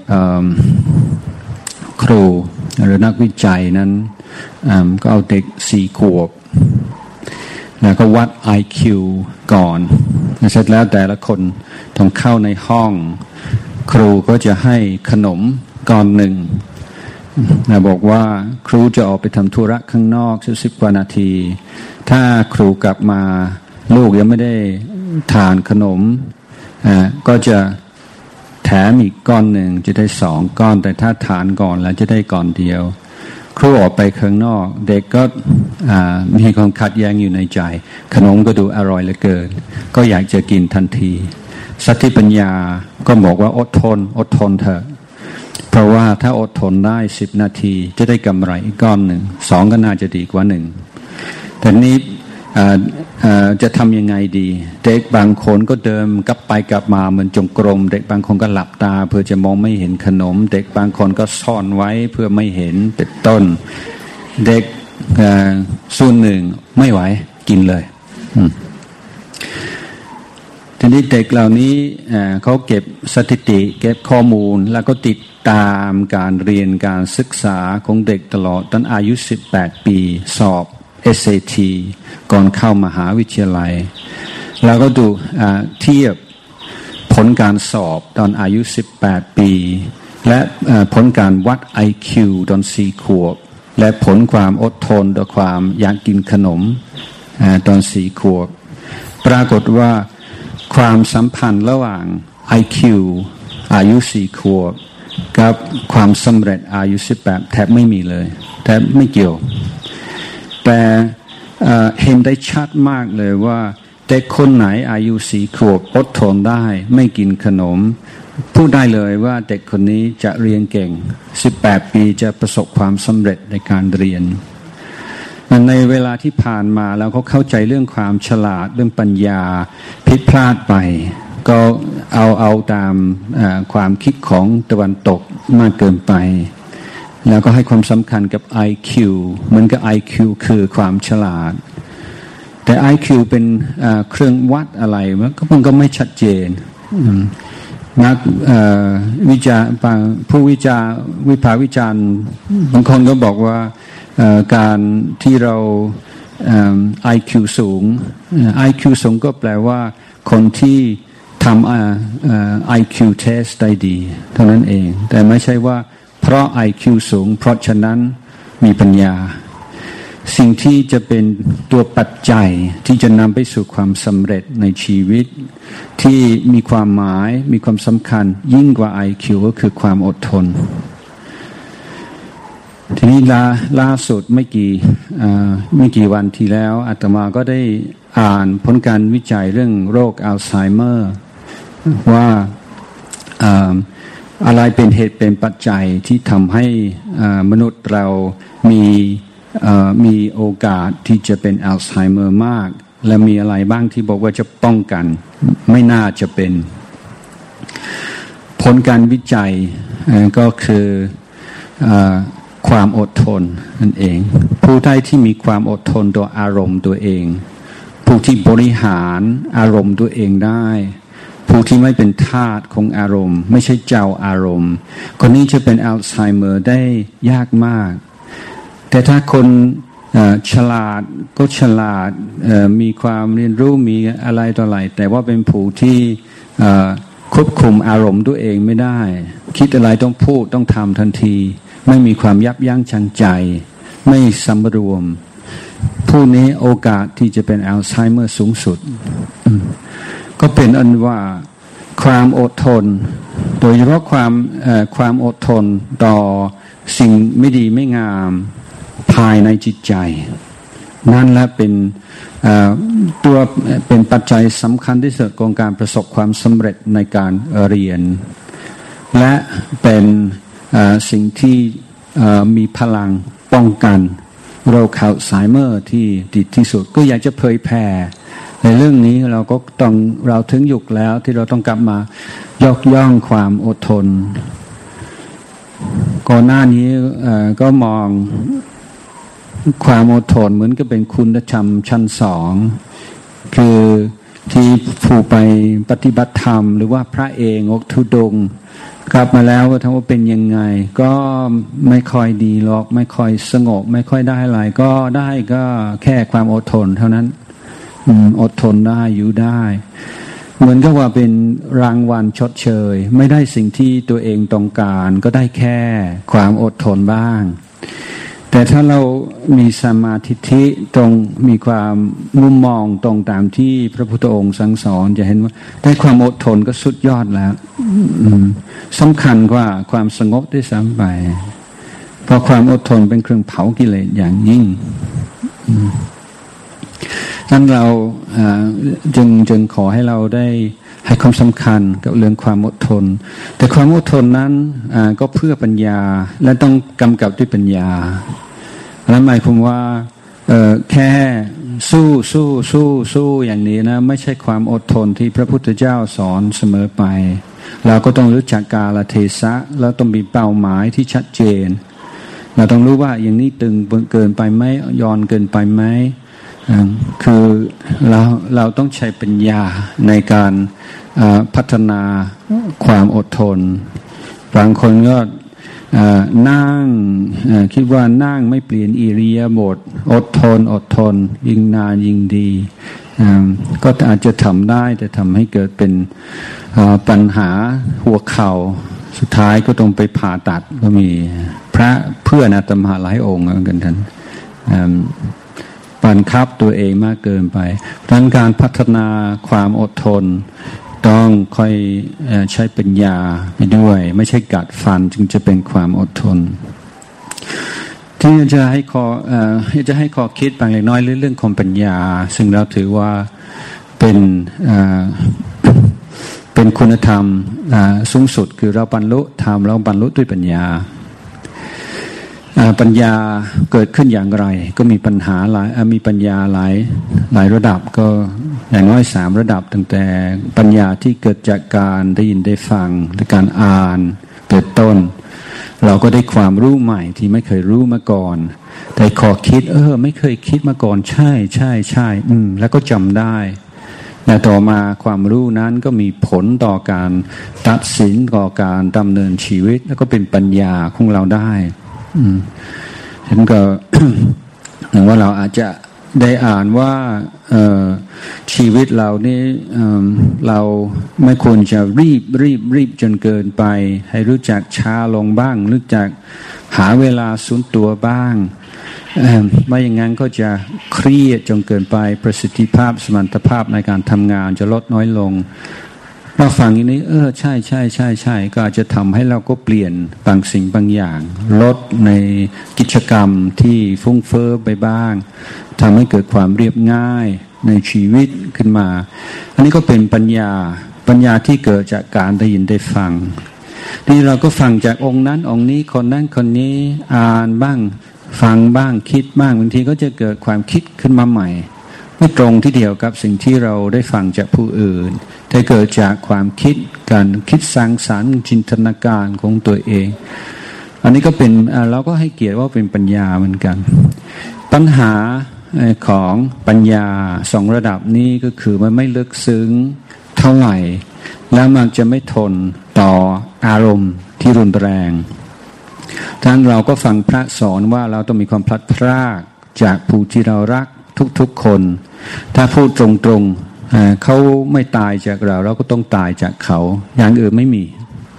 ครูหรือนักวิจัยนั้นก็เอาเด็ก4 ขวบแล้วก็วัด IQ ก่อนเสร็จแล้วแต่ละคนต้องเข้าในห้องครูก็จะให้ขนมก้อนหนึ่งบอกว่าครูจะออกไปทำธุระข้างนอก10 กว่านาทีถ้าครูกลับมาลูกยังไม่ได้ทานขนมก็จะแถมอีกก้อนหนึ่งจะได้2 ก้อนแต่ถ้าทานก่อนแล้วจะได้ก้อนเดียวครูออกไปข้างนอกเด็กก็มีความขัดแย้งอยู่ในใจขนมก็ดูอร่อยเหลือเกินก็อยากจะกินทันทีสติปัญญาก็บอกว่าอดทนเถอะเพราะว่าถ้าอดทนได้10 นาทีจะได้กำไรอีกก้อนหนึ่ง2ก็น่าจะดีกว่า1แต่นี้จะทำยังไงดีเด็กบางคนก็เดินกลับไปกลับมาเหมือนจงกรมเด็กบางคนก็หลับตาเพื่อจะมองไม่เห็นขนมเด็กบางคนก็ซ่อนไว้เพื่อไม่เห็นเป็นต้นเด็กส่วนหนึ่งไม่ไหวกินเลยทีนี้เด็กเหล่านี้เขาเก็บสถิติเก็บข้อมูลแล้วก็ติดตามการเรียนการศึกษาของเด็กตลอดตั้งอายุ18 ปีสอบ SAT ก่อนเข้ามหาวิทยาลัยแล้วก็ดูเทียบผลการสอบตอนอายุ18 ปีและผลการวัด IQ ตอน4 ขวบและผลความอดทนต่อความอยากกินขนมตอน4 ขวบปรากฏว่าความสัมพันธ์ระหว่าง IQ อายุ4 ขวบกับความสำเร็จอายุ18แทบไม่มีเลยแทบไม่เกี่ยวแต่เห็นได้ชัดมากเลยว่าเด็กคนไหนอายุ4 ขวบอดทนได้ไม่กินขนมพูดได้เลยว่าเด็กคนนี้จะเรียนเก่ง18 ปีจะประสบความสำเร็จในการเรียนในเวลาที่ผ่านมาแล้วเขาเข้าใจเรื่องความฉลาดเรื่องปัญญาผิดพลาดไปก็เอาตามความคิดของตะวันตกมากเกินไปแล้วก็ให้ความสำคัญกับ IQ เหมือนกับ IQ คือความฉลาดแต่ IQ เป็นเครื่องวัดอะไรมันก็ไม่ชัดเจนนักวิจารณ์ผู้วิพากษ์วิจารณ์บางคนก็บอกว่าการที่เราIQ สูง IQ สูงก็แปลว่าคนที่ทำIQ test ได้ดีเท่านั้นเองแต่ไม่ใช่ว่าเพราะ IQ สูงเพราะฉะนั้นมีปัญญาสิ่งที่จะเป็นตัวปัจจัยที่จะนำไปสู่ความสำเร็จในชีวิตที่มีความหมายมีความสำคัญยิ่งกว่า IQ ก็คือความอดทนทีนี้ล่าสุดไม่กี่วันที่แล้วอาตมาก็ได้อ่านผลการวิจัยเรื่องโรคอัลไซเมอร์ว่าอะไรเป็นเหตุเป็นปัจจัยที่ทำให้มนุษย์เรามีโอกาสที่จะเป็นอัลไซเมอร์มากและมีอะไรบ้างที่บอกว่าจะป้องกันไม่น่าจะเป็นผลการวิจัยก็คือความอดทนนั่นเองผู้ใดที่มีความอดทนต่ออารมณ์ตัวเองผู้ที่บริหารอารมณ์ตัวเองได้ผู้ที่ไม่เป็นทาสของอารมณ์ไม่ใช่เจ้าอารมณ์คนนี้จะเป็นอัลไซเมอร์ได้ยากมากแต่ถ้าคนฉลาดก็ฉลาดมีความเรียนรู้มีอะไรต่ออะไรแต่ว่าเป็นผู้ที่ควบคุมอารมณ์ตัวเองไม่ได้คิดอะไรต้องพูดต้องทำทันทีไม่มีความยับยั้งชั่งใจไม่สำรวมผู้นี้โอกาสที่จะเป็นอัลไซเมอร์สูงสุดก็เป็นอันว่าความอดทนโดยเฉพาะความอดทนต่อสิ่งไม่ดีไม่งามภายในจิตใจนั่นแหละเป็นตัวเป็นปัจจัยสำคัญที่สุดของการประสบความสำเร็จในการเรียนและเป็นสิ่งที่มีพลังป้องกันโรคอัลไซเมอร์ที่ดีที่สุดก็อยากจะเผยแผ่ในเรื่องนี้เราถึงยุคแล้วที่เราต้องกลับมายกย่องความอดทนก่อนหน้านี้ก็มองความอดทนเหมือนกับเป็นคุณธรรมชั้น2คือที่ผู้ไปปฏิบัติธรรมหรือว่าพระเองอกทุดงกลับมาแล้วว่าทั้งว่าเป็นยังไงก็ไม่ค่อยดีหรอกไม่ค่อยสงบไม่ค่อยได้อะไรก็ได้ก็แค่ความอดทนเท่านั้นอดทนได้อยู่ได้เหมือนกับว่าเป็นรางวัลชดเชยไม่ได้สิ่งที่ตัวเองต้องการก็ได้แค่ความอดทนบ้างแต่ถ้าเรามีสมาธิตรงมีความมุมมองตรงตามที่พระพุทธองค์สั่งสอนจะเห็นว่าได้ความอดทนก็สุดยอดแล้วสำคัญกว่าความสงบด้วยซ้ำไปเพราะความอดทนเป็นเครื่องเผากิเลสอย่างยิ่งนั้นเราจึงขอให้เราได้ให้ความสำคัญกับเรื่องความอดทนแต่ความอดทนนั้นก็เพื่อปัญญาและต้องกำกับด้วยปัญญาแล้วหมายความว่าแค่สู้อย่างนี้นะไม่ใช่ความอดทนที่พระพุทธเจ้าสอนเสมอไปเราก็ต้องรู้จักกาลเทศะแล้วต้องมีเป้าหมายที่ชัดเจนเราต้องรู้ว่าอย่างนี้ตึงเกินไปไหมย้อนเกินไปไหมคือเราต้องใช้ปัญญาในการพัฒนาความอดทนบางคนก็นั่งคิดว่านั่งไม่เปลี่ยนอิริยาบถอดทนยิ่งนานยิ่งดีก็อาจจะทำได้แต่ทำให้เกิดเป็นปัญหาหัวเข่าสุดท้ายก็ต้องไปผ่าตัดก็มีพระเพื่อนอาตมาหลายองค์เหมือนกันท่านบังคับตัวเองมากเกินไปดังนั้นการพัฒนาความอดทนต้องค่อยใช้ปัญญาไปด้วยไม่ใช่กัดฟันจึงจะเป็นความอดทนที่จะให้ข้อคิดบางเล็กน้อยเรื่องของปัญญาซึ่งเราถือว่าเป็นคุณธรรมสูงสุดคือเราบรรลุธรรมเราบรรลุด้วยปัญญาปัญญาเกิดขึ้นอย่างไรก็มีปัญญาหลายระดับก็อย่างน้อย3ระดับตั้งแต่ปัญญาที่เกิดจากการได้ยินได้ฟังและการอ่านเป็นต้นเราก็ได้ความรู้ใหม่ที่ไม่เคยรู้มาก่อนแต่ขอคิดไม่เคยคิดมาก่อนใช่แล้วก็จำได้แต่ต่อมาความรู้นั้นก็มีผลต่อการตัดสินต่อการดำเนินชีวิตแล้วก็เป็นปัญญาของเราได้ฉะนั้นก็ หรือว่าเราอาจจะได้อ่านว่าชีวิตเรานี่เราไม่ควรจะรีบจนเกินไปให้รู้จักช้าลงบ้างรู้จักหาเวลาส่วนตัวบ้างไม่อย่างนั้นก็จะเครียดจนเกินไปประสิทธิภาพสมรรถภาพในการทำงานจะลดน้อยลงเราฟังอย่างนี้ใช่ก็อาจจะทำให้เราก็เปลี่ยนบางสิ่งบางอย่างลดในกิจกรรมที่ฟุ้งเฟ้อไปบ้างทำให้เกิดความเรียบง่ายในชีวิตขึ้นมาอันนี้ก็เป็นปัญญาที่เกิดจากการได้ยินได้ฟังนี่เราก็ฟังจากองค์นั้นองค์นี้คนนั้นคนนี้อ่านบ้างฟังบ้างคิดบ้างบางทีก็จะเกิดความคิดขึ้นมาใหม่ไม่ตรงที่เดียวกับสิ่งที่เราได้ฟังจากผู้อื่นแต่เกิดจากความคิดการคิดสร้างสรรค์จินตนาการของตัวเองอันนี้ก็เป็นเราก็ให้เกียรติว่าเป็นปัญญาเหมือนกันปัญหาของปัญญา2ระดับนี้ก็คือมันไม่ลึกซึ้งเท่าไหร่แล้วมันจะไม่ทนต่ออารมณ์ที่รุนแรงดังนั้นเราก็ฟังพระสอนว่าเราต้องมีความพลัดพรากจากผู้ที่เรารักทุกๆคนถ้าพูดตรงๆเขาไม่ตายจากเราเราก็ต้องตายจากเขาอย่างอื่นไม่มี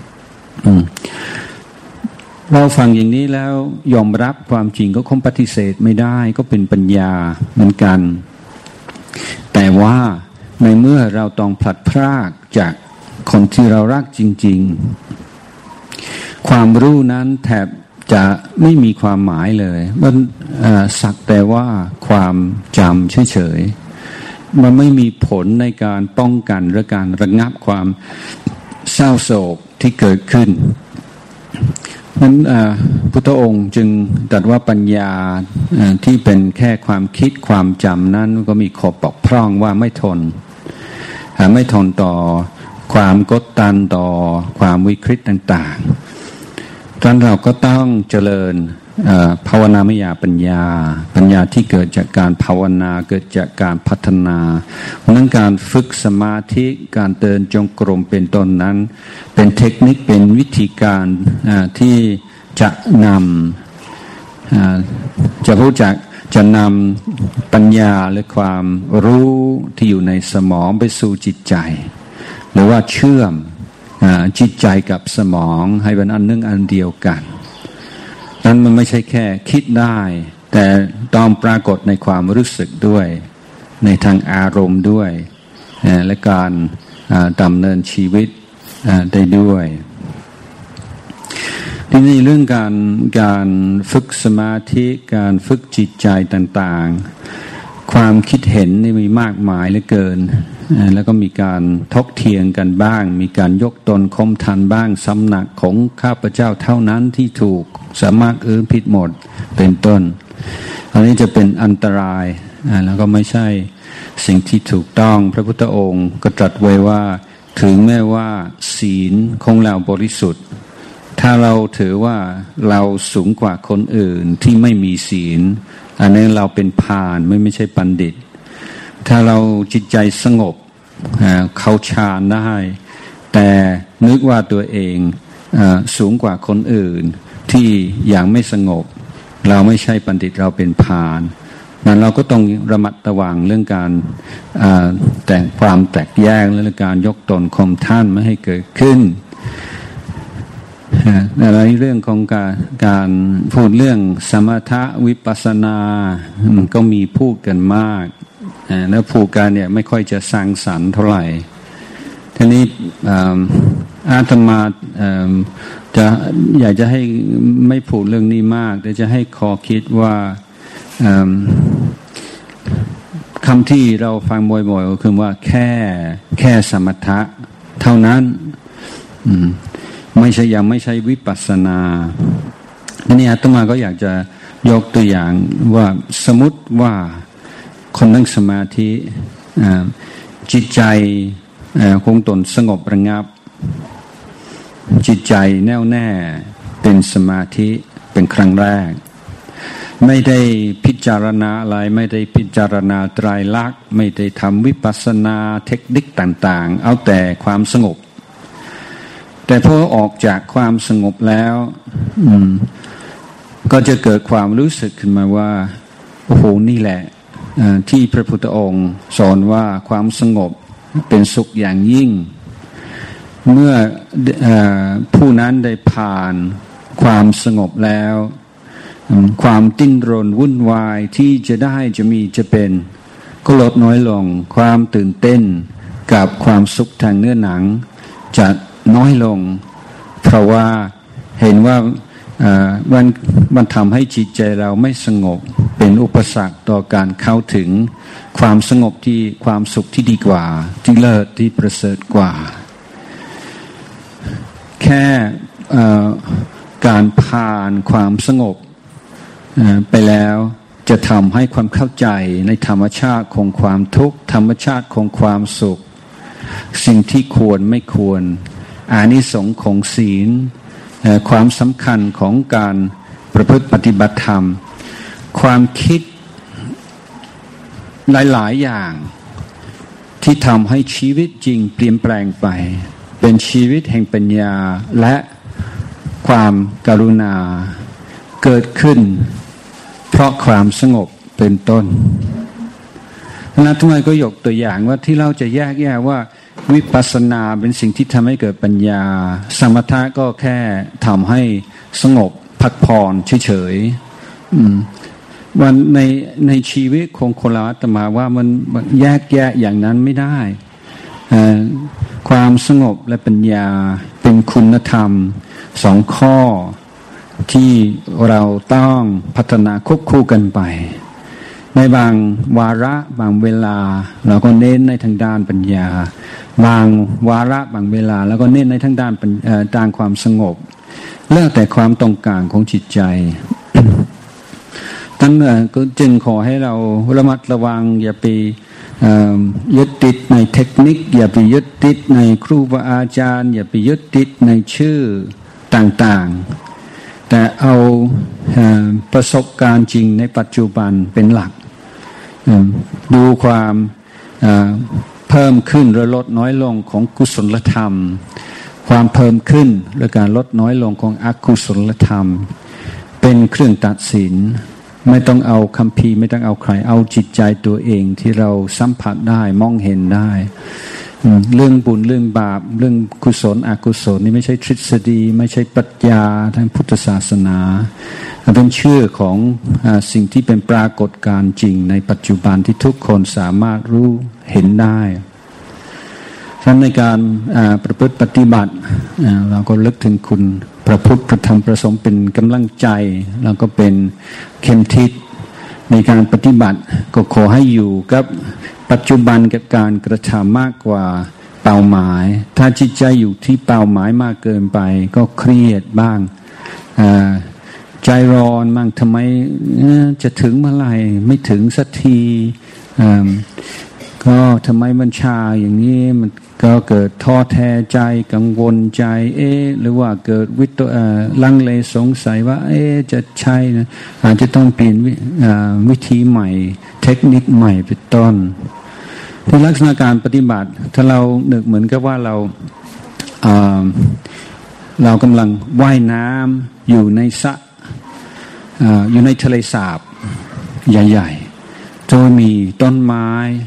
เราฟังอย่างนี้แล้วยอมรับความจริงก็คงปฏิเสธไม่ได้ก็เป็นปัญญาเหมือนกันแต่ว่าในเมื่อเราต้องพลัดพรากจากคนที่เรารักจริงๆความรู้นั้นแทบจะไม่มีความหมายเลยมันสักแต่ว่าความจำเฉยๆมันไม่มีผลในการป้องกันหรือการระงับความเศร้าโศกที่เกิดขึ้นนั้นพุทธองค์จึงตรัสว่าปัญญาที่เป็นแค่ความคิดความจำนั้นก็มีข้อบกพร่องว่าไม่ทนต่อความกดดันต่อความวิกฤตต่างๆดังนั้นเราก็ต้องเจริญภาวนามยปัญญาที่เกิดจากการภาวนาเกิดจากการพัฒนาเพราะนั้นการฝึกสมาธิการเดินจงกรมเป็นต้นนั้นเป็นเทคนิคเป็นวิธีการที่จะนำจะรู้จักจะนำปัญญาและความรู้ที่อยู่ในสมองไปสู่จิตใจหรือว่าเชื่อมจิตใจกับสมองให้เป็นอันหนึ่งอันเดียวกันนั้นมันไม่ใช่แค่คิดได้แต่ต้องปรากฏในความรู้สึกด้วยในทางอารมณ์ด้วยและการดำเนินชีวิตได้ด้วยทีนี้เรื่องการฝึกสมาธิการฝึกจิตใจต่างๆความคิดเห็นนี่มีมากมายเหลือเกินแล้วก็มีการทกเถียงกันบ้างมีการยกตนข่มทันบ้างสำนักของข้าพเจ้าเท่านั้นที่ถูกสามารถผิดหมดเป็นต้นอันนี้จะเป็นอันตรายแล้วก็ไม่ใช่สิ่งที่ถูกต้องพระพุทธองค์ก็ตรัสไว้ว่าถึงแม้ว่าศีลของเราบริสุทธิ์ถ้าเราถือว่าเราสูงกว่าคนอื่นที่ไม่มีศีลอันนี้เราเป็นพาลไม่ใช่บัณฑิตถ้าเราจิตใจสงบเข้าฌานได้แต่นึกว่าตัวเองสูงกว่าคนอื่นที่อย่างไม่สงบเราไม่ใช่บัณฑิตเราเป็นพาลนั้นเราก็ต้องระมัดระวังเรื่องการแต่งความแตกแยกและการยกตนข่มท่านไม่ให้เกิดขึ้นในเรื่องของการพูดเรื่องสมถะวิปัสสนาก็มีพูดกันมากแล้วพูดกันเนี่ยไม่ค่อยจะสร้างสรรค์เท่าไหร่ทีนี้อาตมาจะอยากจะให้ไม่พูดเรื่องนี้มากแต่จะให้ขอคิดว่าคำที่เราฟังบ่อยๆก็คือว่าแค่สมถะเท่านั้นไม่ใช่ยังไม่ใช่วิปัสสนาทีนี้อาตมาก็อยากจะยกตัวอย่างว่าสมมติว่าคนนั่งสมาธิจิตใจคงตนสงบระงับจิตใจแน่วแน่เป็นสมาธิเป็นครั้งแรกไม่ได้พิจารณาอะไรไม่ได้พิจารณาไตรลักษณ์ไม่ได้ทำวิปัสสนาเทคนิคต่างๆเอาแต่ความสงบแต่พอออกจากความสงบแล้วก็จะเกิดความรู้สึกขึ้นมาว่าโอ้โหนี่แหละที่พระพุทธองค์สอนว่าความสงบเป็นสุขอย่างยิ่งเมื่อผู้นั้นได้ผ่านความสงบแล้วความดิ้นรนวุ่นวายที่จะได้จะมีจะเป็นก็ลดน้อยลงความตื่นเต้นกับความสุขทางเนื้อหนังจะน้อยลงเพราะว่าเห็นว่ามันทำให้จิตใจเราไม่สงบเป็นอุปสรรคต่อการเข้าถึงความสงบที่ความสุขที่ดีกว่าที่เลิศที่ประเสริฐกว่าแค่การผ่านความสงบไปแล้วจะทำให้ความเข้าใจในธรรมชาติของความทุกข์ธรรมชาติของความสุขสิ่งที่ควรไม่ควรอานิสงส์ของศีลความสำคัญของการประพฤติปฏิบัติธรรมความคิดหลายๆอย่างที่ทำให้ชีวิตจริงเปลี่ยนแปลงไปเป็นชีวิตแห่งปัญญาและความกรุณาเกิดขึ้นเพราะความสงบเป็นต้นนะทุกท่านก็ยกตัวอย่างว่าที่เราจะแยกแยะว่าวิปัสสนาเป็นสิ่งที่ทำให้เกิดปัญญาสมถะก็แค่ทำให้สงบพักผ่อนเฉยๆวันในชีวิตของคนเราอาตมาว่ามันแยกแยะอย่างนั้นไม่ได้ความสงบและปัญญาเป็นคุณธรรมสองข้อที่เราต้องพัฒนาควบคู่กันไปในบางวาระบางเวลาเราก็เน้นในทางด้านปัญญาบางวาระบางเวลาแล้วก็เน้นในทางด้านความสงบแล้วแต่ความต้องการของจิตใจตั้งก็จึงขอให้เราระมัดระวังอย่าไปยึดติดในเทคนิคอย่าไปยึดติดในครูบาอาจารย์อย่าไปยึดติดในชื่อต่างๆแต่เอาประสบการณ์จริงในปัจจุบันเป็นหลักดูความเพิ่มขึ้นหรือลดน้อยลงของกุศลธรรมความเพิ่มขึ้นหรือการลดน้อยลงของอกุศลธรรมเป็นเครื่องตัดสินไม่ต้องเอาคัมภีร์ไม่ต้องเอาใครเอาจิตใจตัวเองที่เราสัมผัสได้มองเห็นได้เรื่องบุญเรื่องบาปเรื่องกุศลอกุศลนี่ไม่ใช่ทฤษฎีไม่ใช่ปรัชญาทางพุทธศาสนาเป็นเชื่อของสิ่งที่เป็นปรากฏการณ์จริงในปัจจุบันที่ทุกคนสามารถรู้เห็นได้ฉะนั้นในการประพฤติปฏิบัติเราก็ลึกถึงคุณพระพุทธพระธรรมพระสงฆ์เป็นกำลังใจแล้วก็เป็นเข็มทิศในการปฏิบัติก็ขอให้อยู่กับปัจจุบันกับการกระทำมากกว่าเป้าหมายถ้าจิตใจอยู่ที่เป้าหมายมากเกินไปก็เครียดบ้างใจร้อนบ้างทำไมจะถึงเมื่อไหร่ไม่ถึงสักทีก็ทำไมมันช้าอย่างนี้มันก็เกิดท้อแท้ใจกังวลใจหรือว่าเกิดลังเลสงสัยว่าจะใช่นะอาจจะต้องเปลี่ยนวิธีใหม่เทคนิคใหม่เป็นต้นในลักษณะการปฏิบัติถ้าเรานึกเหมือนกับว่าเรากำลังว่ายน้ำอยู่ในสระอยู่ในทะเลสาบใหญ่ๆโดยมีต้นไม้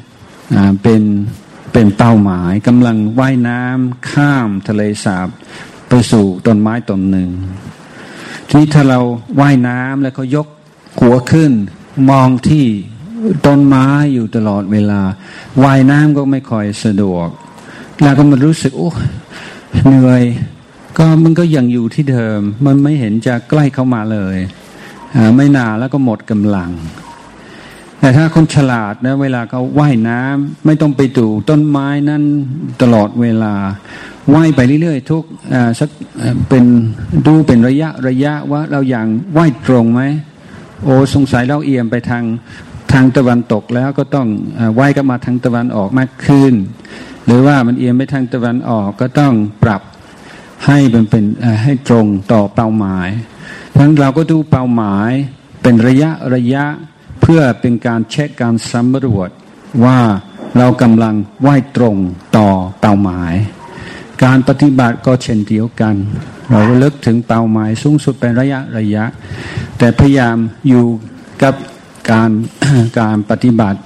เป็นเป้าหมายกำลังว่ายน้ำข้ามทะเลสาบไปสู่ต้นไม้ต้นหนึ่งทีนี้ถ้าเราว่ายน้ำแล้วก็ยกหัวขึ้นมองที่ต้นไม้อยู่ตลอดเวลาว่ายน้ำก็ไม่ค่อยสะดวกแล้วก็มันรู้สึกโอ้เหนื่อยก็มันก็ยังอยู่ที่เดิมมันไม่เห็นจะใกล้เข้ามาเลยไม่นานแล้วก็หมดกำลังแต่ถ้าคนฉลาดนะเวลาเขาว่ายน้ำไม่ต้องไปดูต้นไม้นั่นตลอดเวลาว่ายไปเรื่อยๆทุกสักเป็นดูเป็นระยะว่าเราอย่างว่ายตรงไหมโอ้สงสัยเราเอียงไปทางตะวันตกแล้วก็ต้องว่ายกลับมาทางตะวันออกมากขึ้นหรือว่ามันเอียงไปทางตะวันออกก็ต้องปรับให้มันเป็นให้ตรงต่อเป้าหมายเพราะฉะนั้นเราก็ดูเป้าหมายเป็นระยะเพื่อเป็นการเช็คการสำรวจว่าเรากำลังว่ายตรงต่อเป้าหมายการปฏิบัติก็เช่นเดียวกันเราระลึกถึงเป้าหมายสูงสุดเป็นระยะแต่พยายามอยู่กับการปฏิบัติ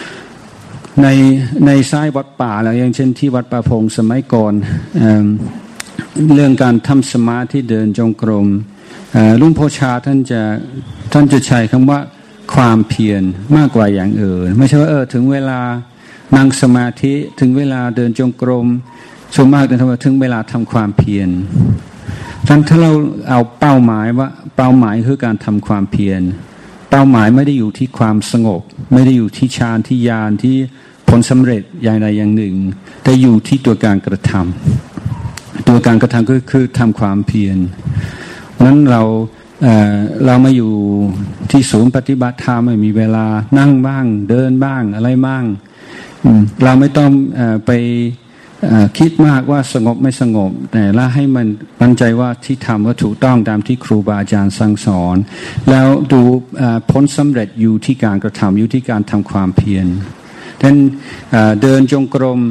ในสายวัดป่าแล้วอย่างเช่นที่วัดป่าพงสมัยก่อนเรื่องการทำสมาธิเดินจงกรมลุงโพชาท่านจะใช้คำว่าความเพียรมากกว่าอย่างอื่นไม่ใช่ว่าถึงเวลานั่งสมาธิถึงเวลาเดินจงกรมส่วนมากจะทำถึงเวลาทำความเพียรถ้าเราเอาเป้าหมายว่าเป้าหมายคือการทำความเพียรเป้าหมายไม่ได้อยู่ที่ความสงบไม่ได้อยู่ที่ฌานที่ญาณที่ผลสำเร็จอย่างใดอย่างหนึ่งแต่อยู่ที่ตัวการกระทำตัวการกระทำก็คือทำความเพียรนั้นเรามาอยู่ที่ศูนย์ปฏิบัติธรรมไม่มีเวลานั่งบ้างเดินบ้างอะไรบ้างเราไม่ต้องไปคิดมากว่าสงบไม่สงบแต่ละให้มันมั่นใจว่าที่ทำว่าถูกต้องตามที่ครูบาอาจารย์สั่งสอนแล้วดูผลสำเร็จอยู่ที่การกระทำอยู่ที่การทำความเพียรดังนั้นเดินจงกรม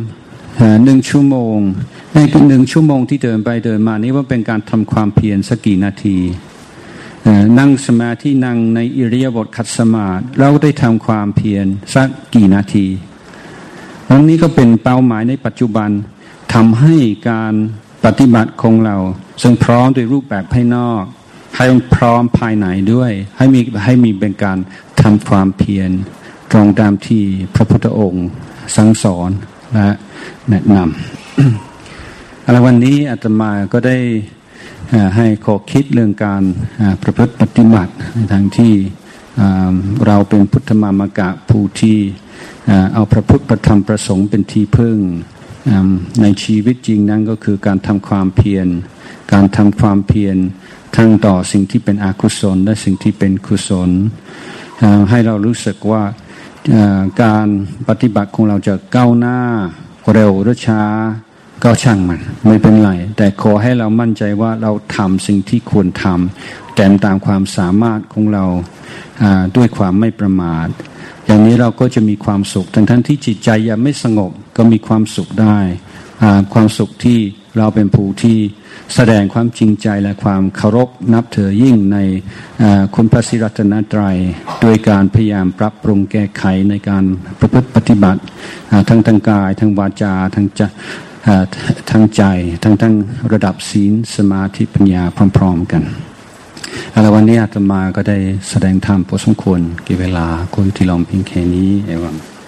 1 ชั่วโมงใน1 ชั่วโมงที่เดินไปเดินมานี้ว่าเป็นการทำความเพียรสักกี่นาทีนั่งสมาธินั่งในอิริยาบถขัดสมาธิเราได้ทำความเพียรสักกี่นาทีตรงนี้ก็เป็นเป้าหมายในปัจจุบันทำให้การปฏิบัติของเราซึ่งพร้อมด้วยรูปแบบภายนอกให้พร้อมภายในด้วยให้มีเป็นการทำความเพียรตรงตามที่พระพุทธองค์สั่งสอนและแนะนำแล้ววันนี้อาตมาก็ได้ให้ข้อคิดเรื่องการประพฤติปฏิบัติในทางที่เราเป็นพุทธมามกะผู้ที่เอาพระพุทธพระธรรมประสงค์เป็นที่พึ่งในชีวิตจริงนั้นก็คือการทำความเพียรการทำความเพียรทั้งต่อสิ่งที่เป็นอกุศลและสิ่งที่เป็นกุศลให้เรารู้สึกว่าการปฏิบัติของเราจะก้าวหน้าเร็วหรือช้าก็ช่างมันไม่เป็นไรแต่ขอให้เรามั่นใจว่าเราทำสิ่งที่ควรทำแต่ตามความสามารถของเราด้วยความไม่ประมาทอย่างนี้เราก็จะมีความสุขทั้งที่จิตใจยังไม่สงบก็มีความสุขได้ความสุขที่เราเป็นผู้ที่แสดงความจริงใจและความเคารพนับถือยิ่งในคุณพระศรีรัตนตรัยโดยการพยายามปรับปรุงแก้ไขในการประพฤติปฏิบัติทั้งกายทั้งวาจาทั้งใจทั้งระดับศีลสมาธิปัญญาพร้อมๆกันแล้ววันนี้อาตมาก็ได้แสดงธรรมพอสมควรกี่เวลาคนที่ลองเพียงแค่นี้เอวัง